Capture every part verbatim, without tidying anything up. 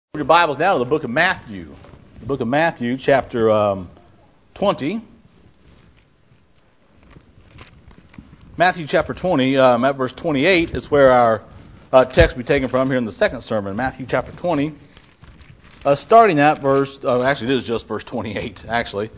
Your Bibles now to the book of Matthew. The book of Matthew, chapter um, twenty. Matthew chapter twenty, um, at verse twenty-eight is where our uh, text will be taken from here in the second sermon. Matthew chapter twenty, uh, starting at verse, uh, actually it is just verse twenty-eight, actually.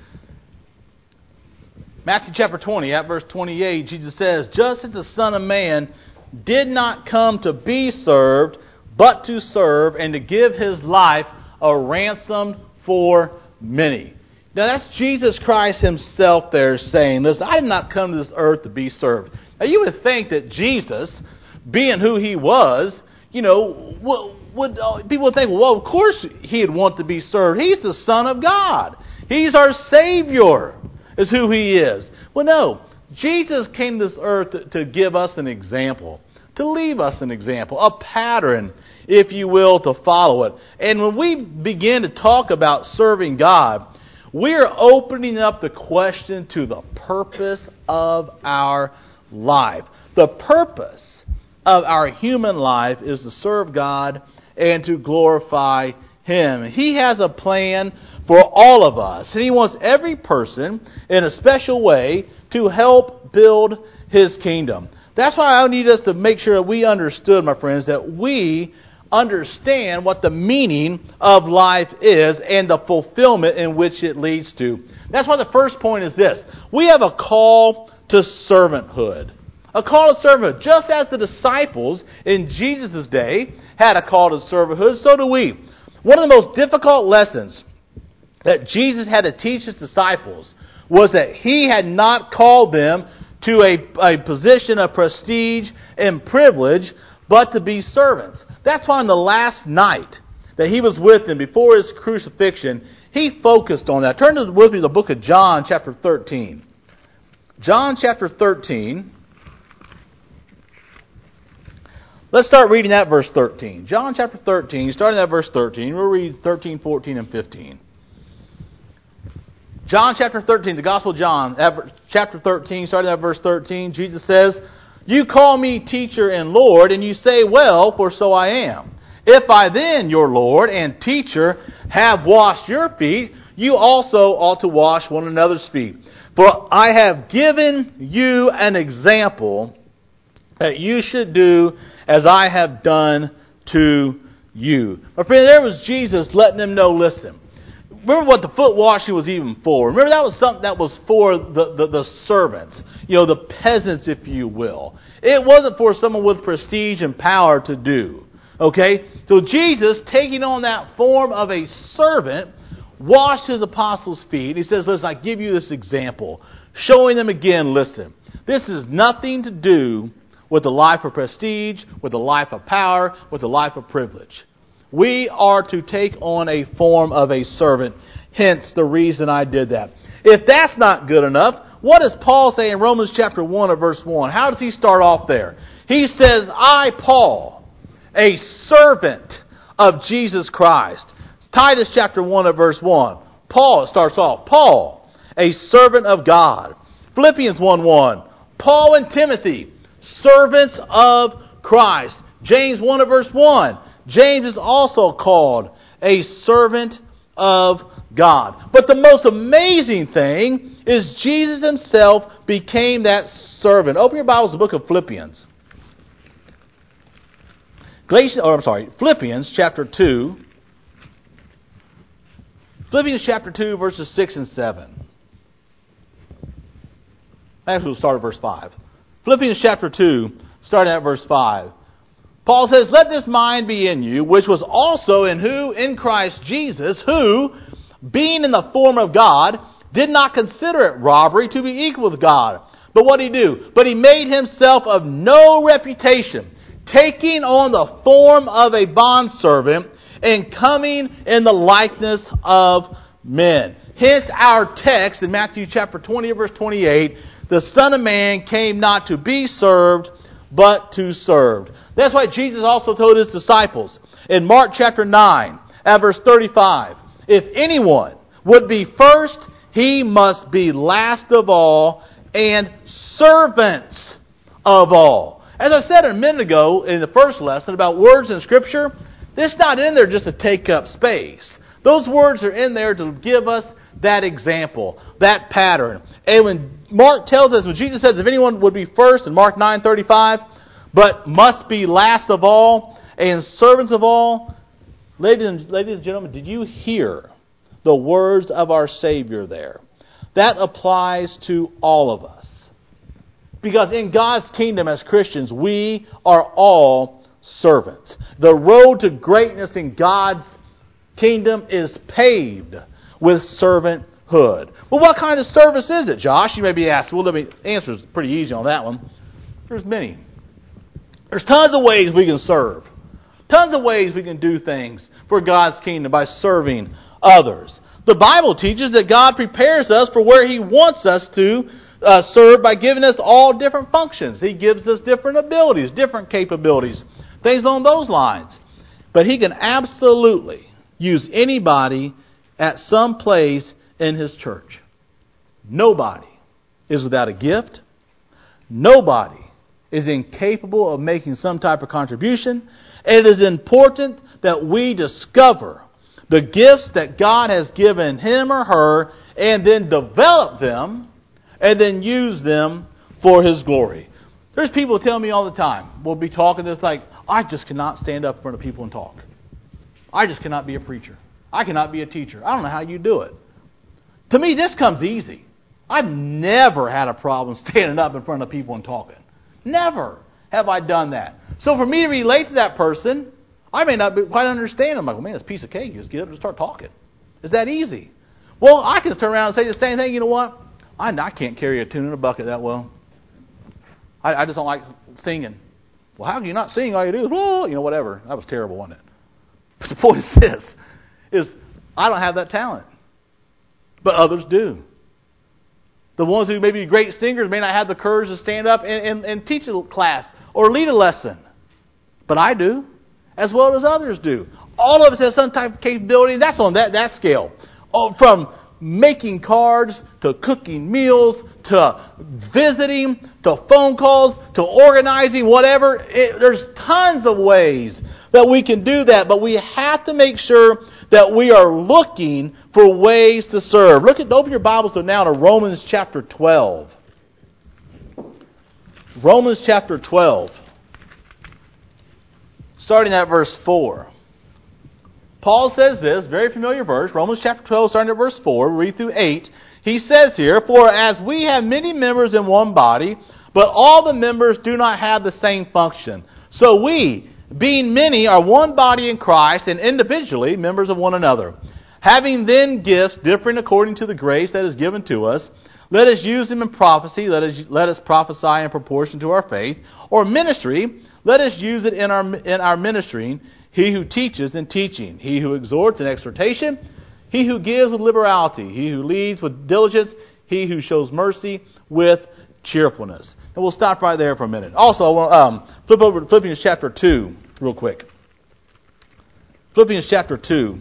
Matthew chapter twenty, at verse twenty-eight, Jesus says, "Just as the Son of Man did not come to be served, but to serve and to give his life a ransom for many." Now that's Jesus Christ himself there saying, listen, I did not come to this earth to be served. Now you would think that Jesus, being who he was, you know, would, would uh, people would think, well, of course he'd want to be served. He's the Son of God. He's our Savior, is who he is. Well, no. Jesus came to this earth to, to give us an example. To leave us an example, a pattern, if you will, to follow it. And when we begin to talk about serving God, we're opening up the question to the purpose of our life. The purpose of our human life is to serve God and to glorify Him. He has a plan for all of us, and He wants every person in a special way to help build His kingdom. That's why I need us to make sure that we understood, my friends, that we understand what the meaning of life is and the fulfillment in which it leads to. That's why the first point is this. We have a call to servanthood. A call to servanthood. Just as the disciples in Jesus' day had a call to servanthood, so do we. One of the most difficult lessons that Jesus had to teach His disciples was that He had not called them to a, a position of prestige and privilege, but to be servants. That's why on the last night that He was with them before His crucifixion, He focused on that. Turn to, with me to the book of John chapter thirteen. John chapter thirteen. Let's start reading at verse thirteen. John chapter thirteen, starting at verse thirteen. We'll read thirteen, fourteen, and fifteen. John chapter thirteen, the Gospel of John, chapter thirteen, starting at verse thirteen, Jesus says, "You call me teacher and Lord, and you say, well, for so I am. If I then, your Lord and teacher, have washed your feet, you also ought to wash one another's feet. For I have given you an example that you should do as I have done to you." My friend, there was Jesus letting them know, listen, remember what the foot washing was even for. Remember that was something that was for the, the, the servants, you know, the peasants, if you will. It wasn't for someone with prestige and power to do. Okay? So Jesus, taking on that form of a servant, washed His apostles' feet. He says, listen, I give you this example. Showing them again, listen, this is nothing to do with the life of prestige, with the life of power, with the life of privilege. We are to take on a form of a servant. Hence the reason I did that. If that's not good enough, what does Paul say in Romans chapter one or verse one? How does he start off there? He says, I, Paul, a servant of Jesus Christ. Titus chapter one or verse one. Paul, it starts off, Paul, a servant of God. Philippians one one. Paul and Timothy, servants of Christ. James one or verse one. James is also called a servant of God. But the most amazing thing is Jesus Himself became that servant. Open your Bibles to the book of Philippians. Galatians, or I'm sorry, Philippians chapter two. Philippians chapter two, verses six and seven. Actually, we'll start at verse five. Philippians chapter two, starting at verse five. Paul says, let this mind be in you, which was also in who? In Christ Jesus, who, being in the form of God, did not consider it robbery to be equal with God. But what did He do? But He made Himself of no reputation, taking on the form of a bondservant and coming in the likeness of men. Hence our text in Matthew chapter twenty, verse twenty-eight, the Son of Man came not to be served, but to serve. That's why Jesus also told His disciples in Mark chapter nine, at verse thirty-five, if anyone would be first, he must be last of all and servants of all. As I said a minute ago in the first lesson about words in Scripture, It's not in there just to take up space. Those words are in there to give us that example, that pattern. And when Mark tells us, when Jesus says, if anyone would be first in Mark nine thirty-five, but must be last of all and servants of all, ladies and, ladies and gentlemen, did you hear the words of our Savior there? That applies to all of us. Because in God's kingdom as Christians, we are all servants. The road to greatness in God's kingdom is paved with servanthood. Well, what kind of service is it, Josh? You may be asking. Well, let me answer is pretty easy on that one. There's many. There's tons of ways we can serve. Tons of ways we can do things for God's kingdom by serving others. The Bible teaches that God prepares us for where He wants us to uh, serve by giving us all different functions. He gives us different abilities, different capabilities, things along those lines. But He can absolutely use anybody at some place in His church. Nobody is without a gift. Nobody is incapable of making some type of contribution. It is important that we discover the gifts that God has given him or her and then develop them and then use them for His glory. There's people who tell me all the time, we'll be talking, it's like, I just cannot stand up in front of people and talk. I just cannot be a preacher. I cannot be a teacher. I don't know how you do it. To me, this comes easy. I've never had a problem standing up in front of people and talking. Never have I done that. So for me to relate to that person, I may not be quite understand. I'm like, well, man, it's a piece of cake. You just get up and start talking. It's that easy. Well, I can turn around and say the same thing. You know what? I, I can't carry a tune in a bucket that well. I, I just don't like singing. Well, how can you not sing? All you do is, well, you know, whatever. That was terrible, wasn't it? But the point is this, is I don't have that talent. But others do. The ones who may be great singers may not have the courage to stand up and, and, and teach a class or lead a lesson. But I do, as well as others do. All of us have some type of capability, and that's on that, that scale. Oh, from making cards, to cooking meals, to visiting, to phone calls, to organizing, whatever. It, there's tons of ways that we can do that, but we have to make sure that we are looking for ways to serve. Look at, open your Bibles now to Romans chapter twelve. Romans chapter twelve. Starting at verse four. Paul says this, very familiar verse, Romans chapter twelve, starting at verse four, read through eight. He says here, for as we have many members in one body, but all the members do not have the same function. So we, being many, are one body in Christ, and individually members of one another. Having then gifts differing according to the grace that is given to us, let us use them in prophecy, let us, let us prophesy in proportion to our faith, or ministry, let us use it in our, in our ministering, he who teaches in teaching, he who exhorts in exhortation, he who gives with liberality, he who leads with diligence, he who shows mercy with cheerfulness. And we'll stop right there for a minute. Also, I want to um, flip over to Philippians chapter two real quick. Philippians chapter two.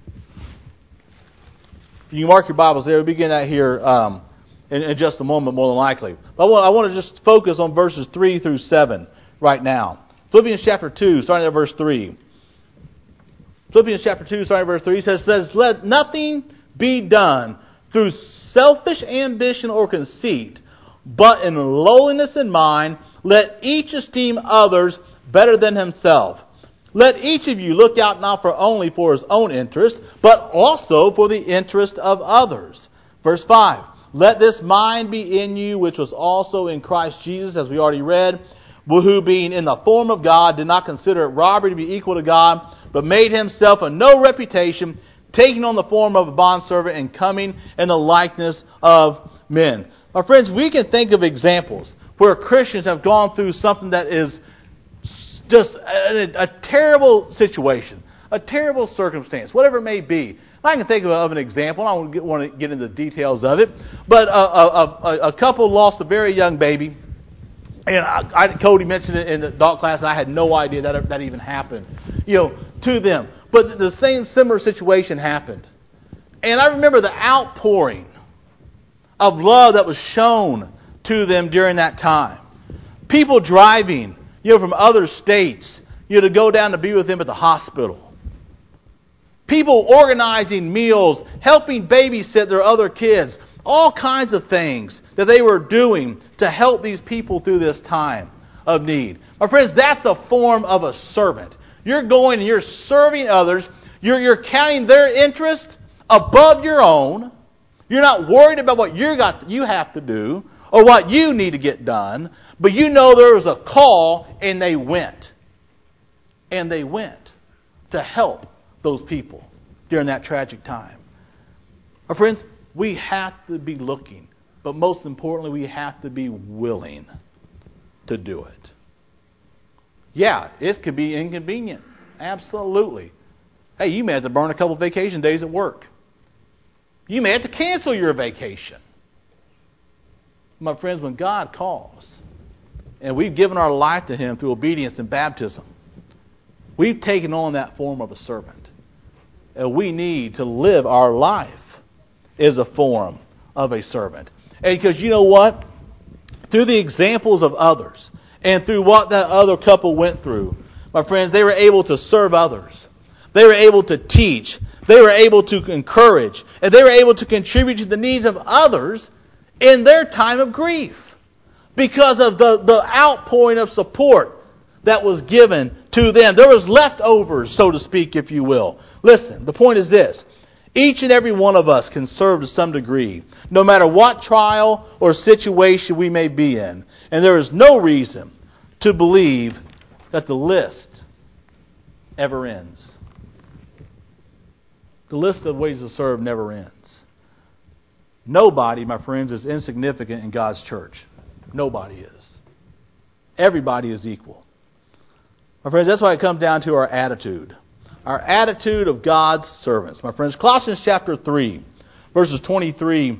You can mark your Bibles there. We'll begin that here um, in, in just a moment, more than likely. But I want, I want to just focus on verses three through seven right now. Philippians chapter two, starting at verse three. Philippians chapter two, starting at verse three, says, says, let nothing be done through selfish ambition or conceit, but in lowliness in mind, let each esteem others better than himself. Let each of you look out not for only for his own interest, but also for the interest of others. Verse five, let this mind be in you, which was also in Christ Jesus, as we already read, who being in the form of God did not consider it robbery to be equal to God, but made himself of no reputation, taking on the form of a bondservant and coming in the likeness of men. My friends, we can think of examples where Christians have gone through something that is just a, a terrible situation, a terrible circumstance, whatever it may be. I can think of an example. I don't want to get, want to get into the details of it, but a, a, a, a couple lost a very young baby. And I, I, Cody mentioned it in the adult class, and I had no idea that that even happened, you know, to them. But the same similar situation happened. And I remember the outpouring of love that was shown to them during that time. People driving, you know, from other states, you you know, to go down to be with them at the hospital. People organizing meals, helping babysit their other kids. All kinds of things that they were doing to help these people through this time of need. My friends, that's a form of a servant. You're going and you're serving others. You're, you're counting their interest above your own. You're not worried about what you got, you have to do or what you need to get done. But you know there was a call and they went. And they went to help those people during that tragic time. My friends, we have to be looking. But most importantly, we have to be willing to do it. Yeah, it could be inconvenient. Absolutely. Hey, you may have to burn a couple vacation days at work. You may have to cancel your vacation. My friends, when God calls, and we've given our life to Him through obedience and baptism, we've taken on that form of a servant. And we need to live our life as a form of a servant. And because you know what? Through the examples of others, and through what that other couple went through, my friends, they were able to serve others. They were able to teach. They were able to encourage. And they were able to contribute to the needs of others in their time of grief. Because of the, the outpouring of support that was given to them. There was leftovers, so to speak, if you will. Listen, the point is this. Each and every one of us can serve to some degree, no matter what trial or situation we may be in. And there is no reason to believe that the list ever ends. The list of ways to serve never ends. Nobody, my friends, is insignificant in God's church. Nobody is. Everybody is equal. My friends, that's why it comes down to our attitude. Our attitude of God's servants. My friends, Colossians chapter three, verses twenty-three.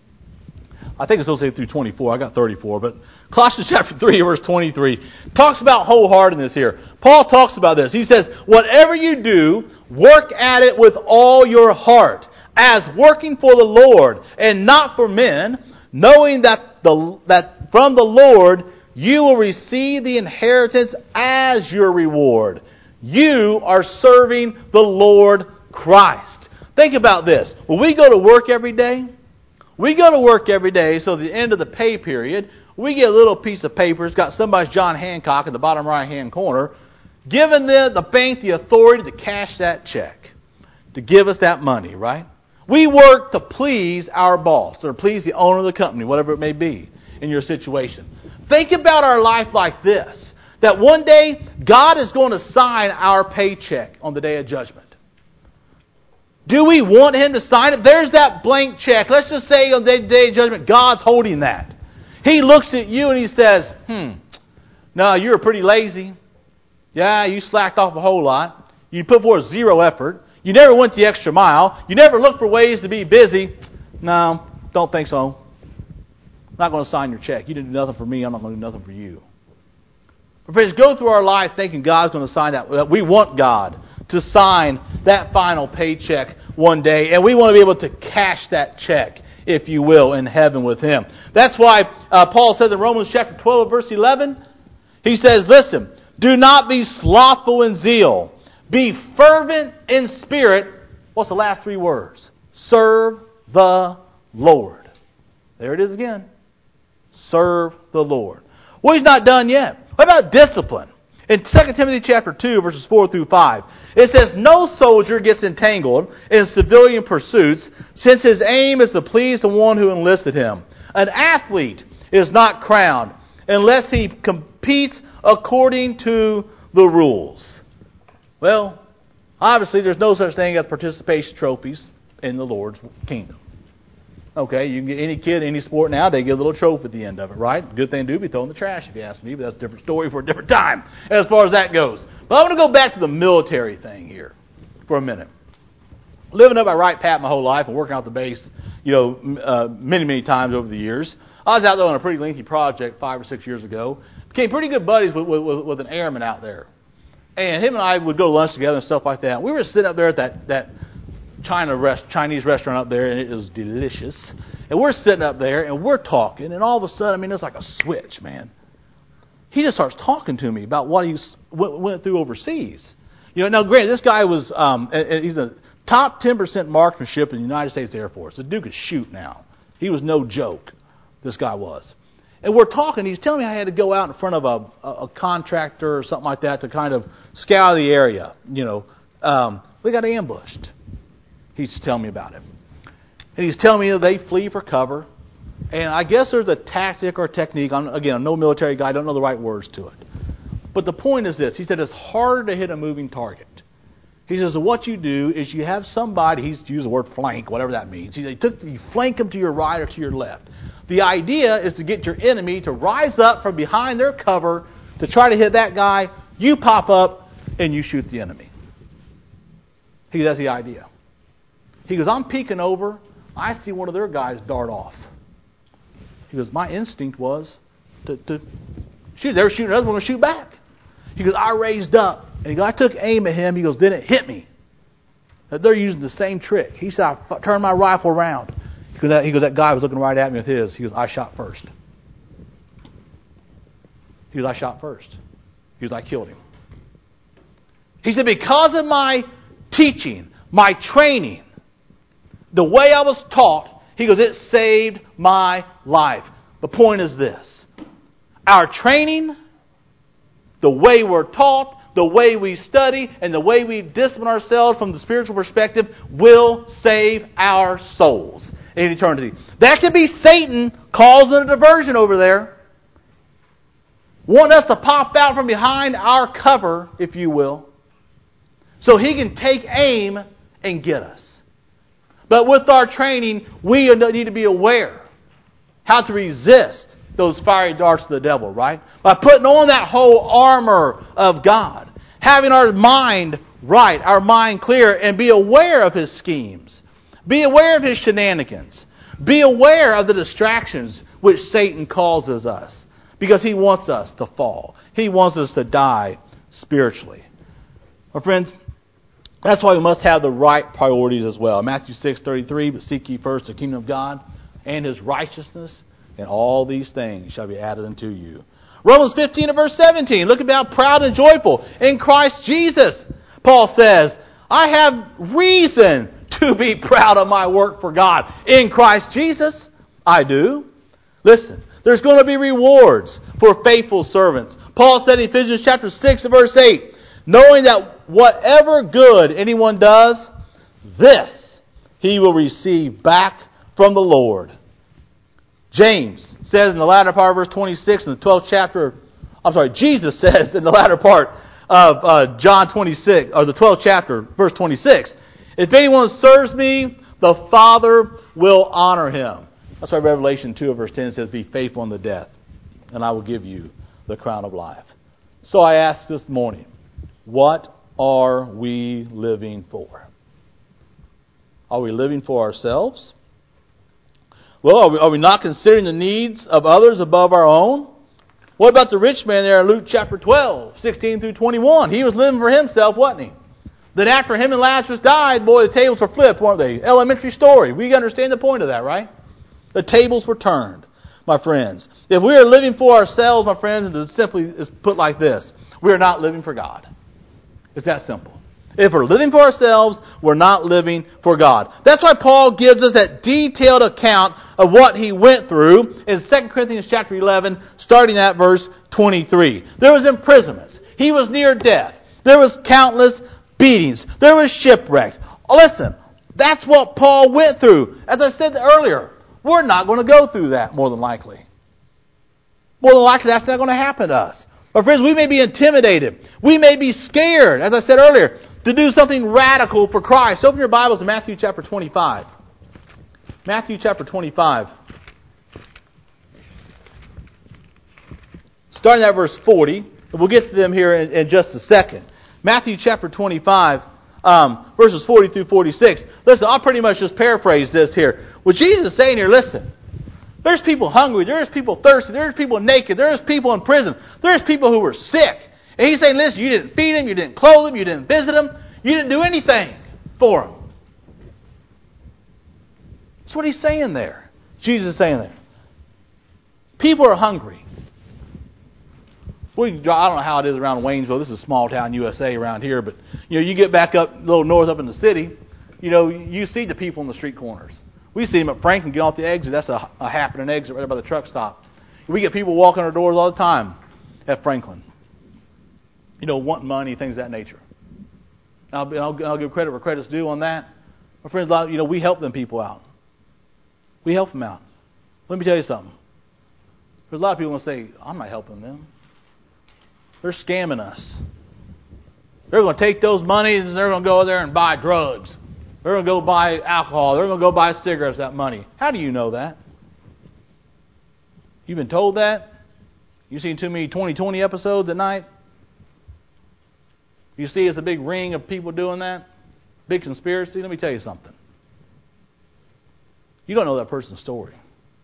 I think it's supposed to say through twenty-four. I got thirty-four. But Colossians chapter three, verse twenty-three, talks about wholeheartedness here. Paul talks about this. He says, whatever you do, work at it with all your heart, as working for the Lord and not for men, knowing that the that from the Lord you will receive the inheritance as your reward. You are serving the Lord Christ. Think about this. When we go to work every day, we go to work every day, so at the end of the pay period, we get a little piece of paper. It's got somebody's John Hancock in the bottom right-hand corner, giving the, the bank the authority to cash that check, to give us that money, right? We work to please our boss, or please the owner of the company, whatever it may be in your situation. Think about our life like this. That one day, God is going to sign our paycheck on the day of judgment. Do we want Him to sign it? There's that blank check. Let's just say on the day of judgment, God's holding that. He looks at you and He says, hmm, no, you're pretty lazy. Yeah, you slacked off a whole lot. You put forth zero effort. You never went the extra mile. You never looked for ways to be busy. No, don't think so. I'm not going to sign your check. You didn't do nothing for me. I'm not going to do nothing for you. Friends, go through our life thinking God's going to sign that. We want God to sign that final paycheck one day, and we want to be able to cash that check, if you will, in heaven with Him. That's why uh, Paul says in Romans chapter twelve, verse eleven, he says, listen, do not be slothful in zeal. Be fervent in spirit. What's the last three words? Serve the Lord. There it is again. Serve the Lord. Well, He's not done yet. What about discipline? In Second Timothy chapter two, verses four through five, it says, no soldier gets entangled in civilian pursuits, since his aim is to please the one who enlisted him. An athlete is not crowned unless he competes according to the rules. Well, obviously there's no such thing as participation trophies in the Lord's kingdom. Okay, you can get any kid, any sport now, they get a little trophy at the end of it, right? Good thing to do, be thrown in the trash if you ask me, but that's a different story for a different time as far as that goes. But I want to go back to the military thing here for a minute. Living up at Wright Pat my whole life and working out the base, you know, uh, many, many times over the years. I was out there on a pretty lengthy project five or six years ago. Became pretty good buddies with, with, with an airman out there. And him and I would go to lunch together and stuff like that. We were sitting up there at that... that China rest, Chinese restaurant up there, and it was delicious. And we're sitting up there, and we're talking, and all of a sudden, I mean, it's like a switch, man. he just starts talking to me about what he went through overseas. You know, now granted, this guy was, um, he's a top ten percent marksmanship in the United States Air Force. The dude could shoot now. He was no joke, this guy was. And we're talking, he's telling me I had to go out in front of a, a, a contractor or something like that to kind of scour the area. You know, um, we got ambushed. He's telling me about it. And he's telling me that they flee for cover. And I guess there's a tactic or technique. I'm, again, I'm no military guy. I don't know the right words to it. But the point is this. He said it's harder to hit a moving target. He says, so what you do is you have somebody, he's used the word flank, whatever that means. He said, you flank them to your right or to your left. The idea is to get your enemy to rise up from behind their cover to try to hit that guy. You pop up and you shoot the enemy. He goes, that's the idea. He goes, I'm peeking over. I see one of their guys dart off. He goes, my instinct was to, to shoot. They were shooting, others were going to shoot back. He goes, I raised up. And he goes, I took aim at him. He goes, then it hit me. Now, they're using the same trick. He said, I f- turned my rifle around. He goes, that, he goes, that guy was looking right at me with his. He goes, I shot first. He goes, I shot first. He goes, I killed him. He said, because of my teaching, my training, the way I was taught, he goes, it saved my life. The point is this. Our training, the way we're taught, the way we study, and the way we discipline ourselves from the spiritual perspective will save our souls in eternity. That could be Satan causing a diversion over there. Wanting us to pop out from behind our cover, if you will, so he can take aim and get us. But with our training, we need to be aware how to resist those fiery darts of the devil, right? By putting on that whole armor of God. Having our mind right, our mind clear, and be aware of his schemes. Be aware of his shenanigans. Be aware of the distractions which Satan causes us. Because he wants us to fall. He wants us to die spiritually. My friends, that's why we must have the right priorities as well. Matthew six thirty-three, but seek ye first the kingdom of God and his righteousness, and all these things shall be added unto you. Romans fifteen and verse seventeen. Look at how proud and joyful in Christ Jesus. Paul says, I have reason to be proud of my work for God. In Christ Jesus, I do. Listen, there's going to be rewards for faithful servants. Paul said in Ephesians chapter six and verse eight, knowing that whatever good anyone does, this he will receive back from the Lord. James says in the latter part of verse twenty-six in the twelfth chapter, I'm sorry, Jesus says in the latter part of uh, John twenty-six, or the twelfth chapter, verse twenty-six, if anyone serves me, the Father will honor him. That's why Revelation two verse ten says, be faithful unto death, and I will give you the crown of life. So I ask this morning, what are we living for? Are we living for ourselves? Well, are we, are we not considering the needs of others above our own? What about the rich man there in Luke chapter twelve, sixteen through twenty-one? He was living for himself, wasn't he? Then after him and Lazarus died, boy, the tables were flipped, weren't they? Elementary story. We understand the point of that, right? The tables were turned, my friends. If we are living for ourselves, my friends, and to simply is put like this, we are not living for God. It's that simple. If we're living for ourselves, we're not living for God. That's why Paul gives us that detailed account of what he went through in Second Corinthians chapter eleven, starting at verse twenty-three. There was imprisonments. He was near death. There was countless beatings. There was shipwrecks. Listen, that's what Paul went through. As I said earlier, we're not going to go through that more than likely. More than likely, that's not going to happen to us. But friends, we may be intimidated. We may be scared, as I said earlier, to do something radical for Christ. Open your Bibles to Matthew chapter twenty-five. Matthew chapter twenty-five. Starting at verse forty. We'll get to them here in, in just a second. Matthew chapter twenty-five, um, verses forty through forty-six. Listen, I'll pretty much just paraphrase this here. What Jesus is saying here, listen. There's people hungry. There's people thirsty. There's people naked. There's people in prison. There's people who were sick. And he's saying, listen, you didn't feed them. You didn't clothe them. You didn't visit them. You didn't do anything for them. That's what he's saying there. Jesus is saying there. People are hungry. We, I don't know how it is around Waynesville. This is small town U S A around here, but you know, you get back up a little north up in the city, you know, you see the people in the street corners. We see them at Franklin, get off the exit. That's a, a happening exit right there by the truck stop. We get people walking our doors all the time at Franklin. You know, wanting money, things of that nature. I'll, I'll, I'll give credit where credit's due on that. My friends, you know, we help them people out. We help them out. Let me tell you something. There's a lot of people who say, I'm not helping them. They're scamming us. They're going to take those monies and they're going to go there and buy drugs. They're going to go buy alcohol. They're going to go buy cigarettes with that money. How do you know that? You've been told that? You've seen too many twenty twenty episodes at night? You see it's a big ring of people doing that? Big conspiracy? Let me tell you something. You don't know that person's story.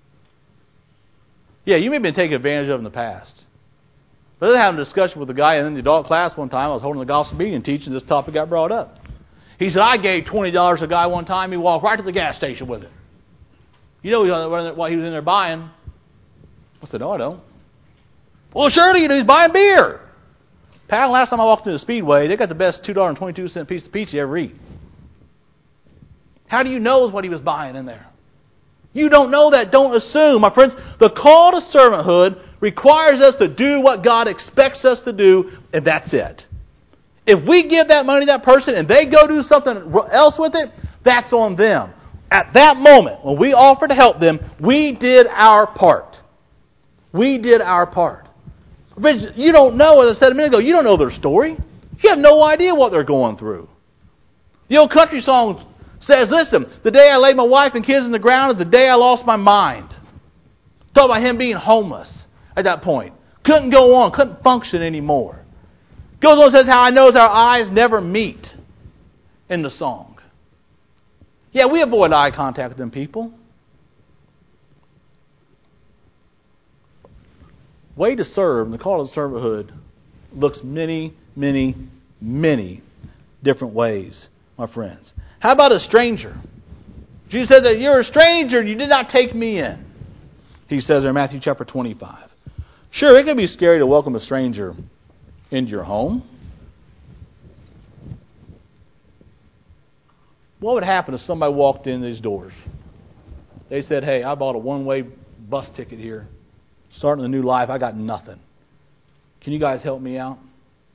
Yeah, you may have been taken advantage of in the past. But I was having a discussion with a guy in the adult class one time. I was holding the gospel meeting and teaching. This topic got brought up. He said, I gave twenty dollars to a guy one time. He walked right to the gas station with it. You know what he was in there buying? I said, no, I don't. Well, surely you know he's buying beer. Pal, last time I walked into the Speedway, they got the best two dollars and twenty-two cents piece of pizza you ever eat. How do you know what he was buying in there? You don't know that. Don't assume. My friends, the call to servanthood requires us to do what God expects us to do, and that's it. If we give that money to that person and they go do something else with it, that's on them. At that moment, when we offer to help them, we did our part. We did our part. You don't know, as I said a minute ago, you don't know their story. You have no idea what they're going through. The old country song says, listen, the day I laid my wife and kids in the ground is the day I lost my mind. Talk about him being homeless at that point. Couldn't go on, couldn't function anymore. Goes on and says how I know our eyes never meet in the song. Yeah, we avoid eye contact with them people. Way to serve, and the call to servanthood looks many, many, many different ways, my friends. How about a stranger? Jesus said that you're a stranger and you did not take me in. He says there in Matthew chapter twenty-five. Sure, it can be scary to welcome a stranger into your home. What would happen if somebody walked in these doors? They said, hey, I bought a one-way bus ticket here. Starting a new life, I got nothing. Can you guys help me out?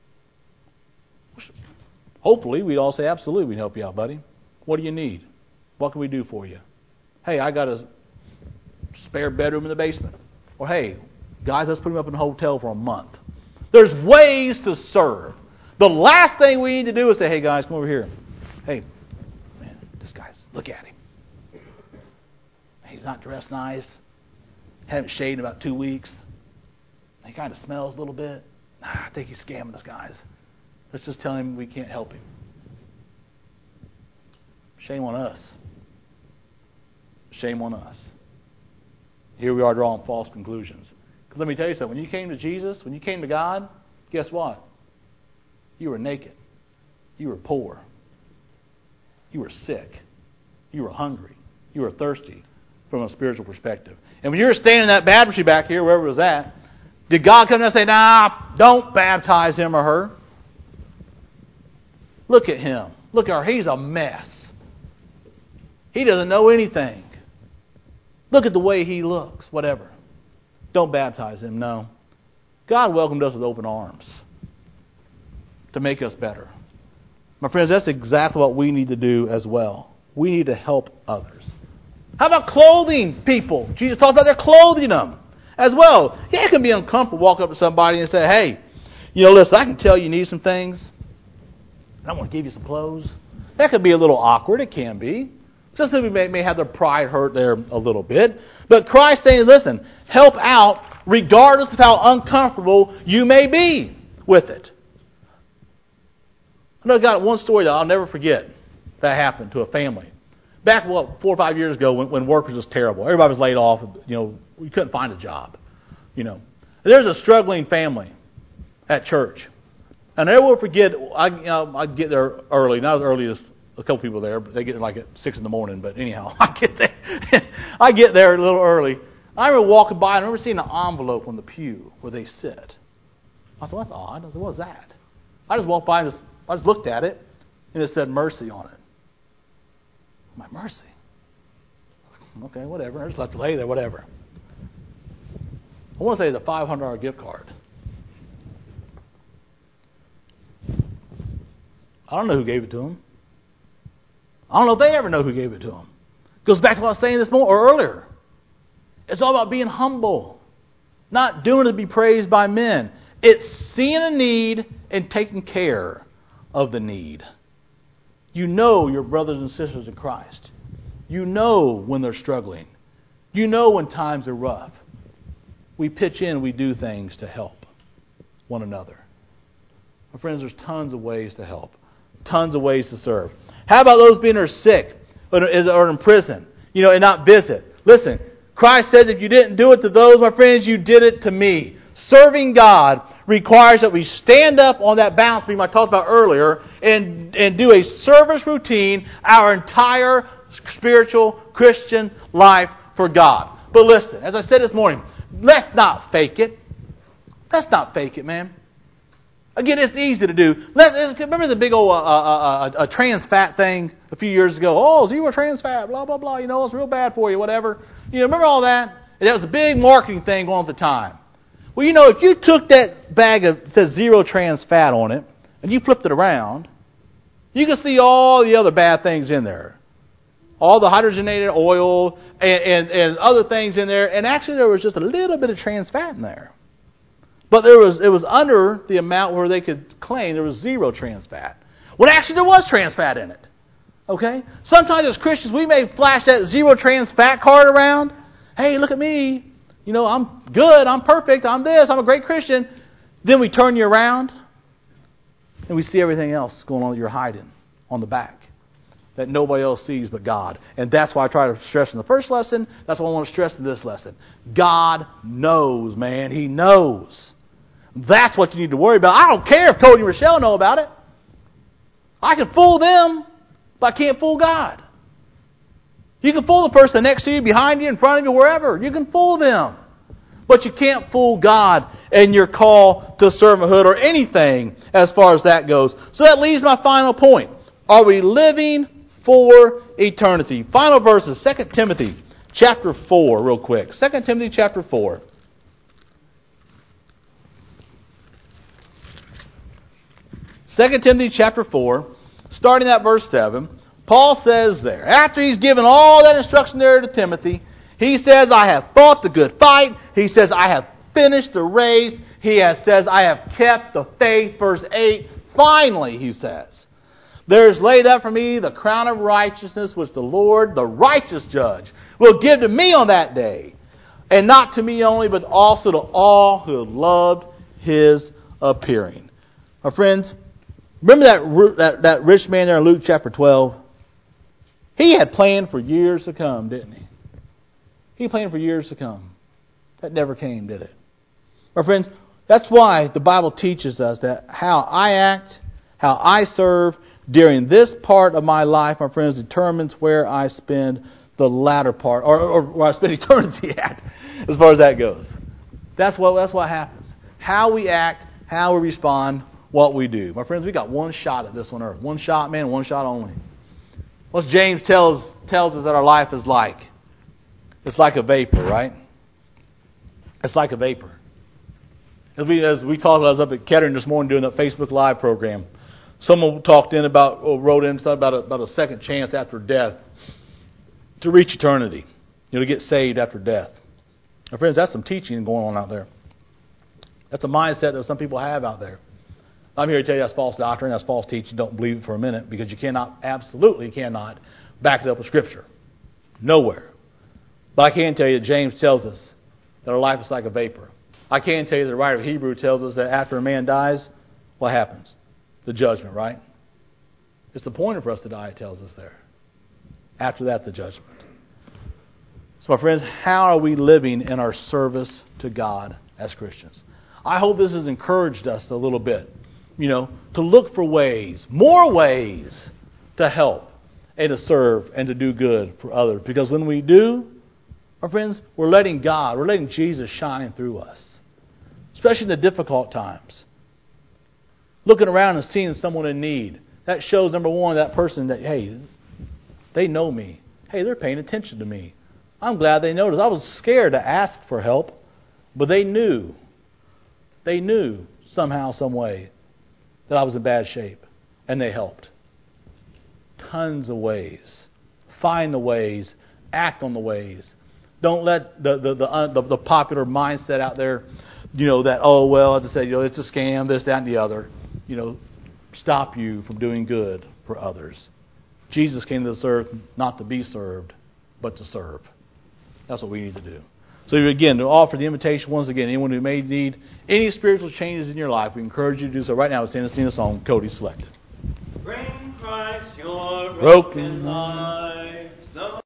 Hopefully, we'd all say, absolutely, we'd help you out, buddy. What do you need? What can we do for you? Hey, I got a spare bedroom in the basement. Or, hey, guys, let's put him up in a hotel for a month. There's ways to serve. The last thing we need to do is say, hey, guys, come over here. Hey, man, this guy's, look at him. He's not dressed nice. Haven't shaved in about two weeks. He kind of smells a little bit. Nah, I think he's scamming us, guys. Let's just tell him we can't help him. Shame on us. Shame on us. Here we are drawing false conclusions. Because let me tell you something. When you came to Jesus, when you came to God, guess what? You were naked. You were poor. You were sick. You were hungry. You were thirsty from a spiritual perspective. And when you were standing in that baptistry back here, wherever it was at, did God come down and say, nah, don't baptize him or her? Look at him. Look at her. He's a mess. He doesn't know anything. Look at the way he looks. Whatever. Don't baptize him. No. God welcomed us with open arms to make us better. My friends, that's exactly what we need to do as well. We need to help others. How about clothing people? Jesus talked about their clothing them as well. Yeah, it can be uncomfortable to walk up to somebody and say, hey, you know, listen, I can tell you need some things. I want to give you some clothes. That could be a little awkward. It can be. Just that we may, may have their pride hurt there a little bit. But Christ saying, listen, help out regardless of how uncomfortable you may be with it. I know I got one story that I'll never forget that happened to a family. Back, what, four or five years ago when, when work was just terrible. Everybody was laid off. You know, we couldn't find a job. You know, there's a struggling family at church. And I will forget, I, you know, I'd get there early. Not as early as a couple people there, but they get there like at six in the morning. But anyhow, I get there. I get there a little early. I remember walking by and I remember seeing an envelope on the pew where they sit. I said, well, that's odd. I said, what is that? I just walked by and just, I just looked at it, and it said mercy on it. I'm like, mercy? Okay, whatever. I just left it lay there, whatever. I want to say it's a five hundred dollars gift card. I don't know who gave it to him. I don't know if they ever know who gave it to him. Goes back to what I was saying this morning or earlier. It's all about being humble, not doing it to be praised by men. It's seeing a need and taking care of the need. You know your brothers and sisters in Christ. You know when they're struggling. You know when times are rough. We pitch in, we do things to help one another. My friends, there's tons of ways to help. Tons of ways to serve. How about those being are sick or in prison, you know, and not visit? Listen, Christ says if you didn't do it to those, my friends, you did it to me. Serving God requires that we stand up on that balance beam I talked about earlier and, and do a service routine our entire spiritual Christian life for God. But listen, as I said this morning, let's not fake it. Let's not fake it, man. Again, it's easy to do. Let, remember the big old uh, uh, uh, trans fat thing a few years ago? Oh, zero trans fat, blah, blah, blah. You know, it's real bad for you, whatever. You know, remember all that? And that was a big marketing thing going on at the time. Well, you know, if you took that bag of, that says zero trans fat on it, and you flipped it around, you can see all the other bad things in there. All the hydrogenated oil and, and, and other things in there. And actually there was just a little bit of trans fat in there. But there was it was under the amount where they could claim there was zero trans fat. When actually there was trans fat in it. Okay? Sometimes as Christians we may flash that zero trans fat card around. Hey, look at me. You know, I'm good, I'm perfect, I'm this, I'm a great Christian. Then we turn you around and we see everything else going on that you're hiding on the back that nobody else sees but God. And that's why I try to stress in the first lesson. That's what I want to stress in this lesson. God knows, man. He knows. That's what you need to worry about. I don't care if Cody and Rochelle know about it. I can fool them, but I can't fool God. You can fool the person next to you, behind you, in front of you, wherever. You can fool them. But you can't fool God and your call to servanthood or anything as far as that goes. So that leaves my final point. Are we living for eternity? Final verses, Second Timothy chapter four, real quick. Second Timothy chapter four. Second Timothy chapter four, starting at verse seven, Paul says there, after he's given all that instruction there to Timothy, he says, I have fought the good fight. He says, I have finished the race. He has, says, I have kept the faith. Verse eight, finally, he says, there is laid up for me the crown of righteousness, which the Lord, the righteous judge, will give to me on that day. And not to me only, but also to all who have loved his appearing. My friends, remember that, that, that rich man there in Luke chapter twelve? He had planned for years to come, didn't he? He planned for years to come. That never came, did it? My friends, that's why the Bible teaches us that how I act, how I serve during this part of my life, my friends, determines where I spend the latter part, or, or where I spend eternity at, as far as that goes. That's what, that's what happens. How we act, how we respond, what we do. My friends, we got one shot at this on earth. One shot, man, one shot only. What James tells tells us that our life is like. It's like a vapor, right? It's like a vapor. As we as we talked, I was up at Kettering this morning doing that Facebook Live program. Someone talked in about, or wrote in about a, about a second chance after death to reach eternity, you know, to get saved after death. My friends, that's some teaching going on out there. That's a mindset that some people have out there. I'm here to tell you that's false doctrine, that's false teaching. Don't believe it for a minute, because you cannot, absolutely cannot, back it up with Scripture. Nowhere. But I can tell you that James tells us that our life is like a vapor. I can tell you that the writer of Hebrew tells us that after a man dies, what happens? The judgment, right? It's appointed for us to die, it tells us there. After that, the judgment. So, my friends, how are we living in our service to God as Christians? I hope this has encouraged us a little bit, you know, to look for ways, more ways to help and to serve and to do good for others. Because when we do, my friends, we're letting God, we're letting Jesus shine through us. especially in the difficult times. Looking around and seeing someone in need. That shows, number one, that person that, hey, they know me. Hey, they're paying attention to me. I'm glad they noticed. I was scared to ask for help, but they knew. They knew somehow, some way that I was in bad shape, and they helped. Tons of ways. Find the ways. Act on the ways. Don't let the the the, uh, the the popular mindset out there, you know, that, oh, well, as I said, you know, it's a scam, this, that, and the other, you know, stop you from doing good for others. Jesus came to this earth not to be served, but to serve. That's what we need to do. So again, to offer the invitation once again, anyone who may need any spiritual changes in your life, we encourage you to do so. Right now, we're singing a song Cody selected. Bring Christ your Broken broken heart.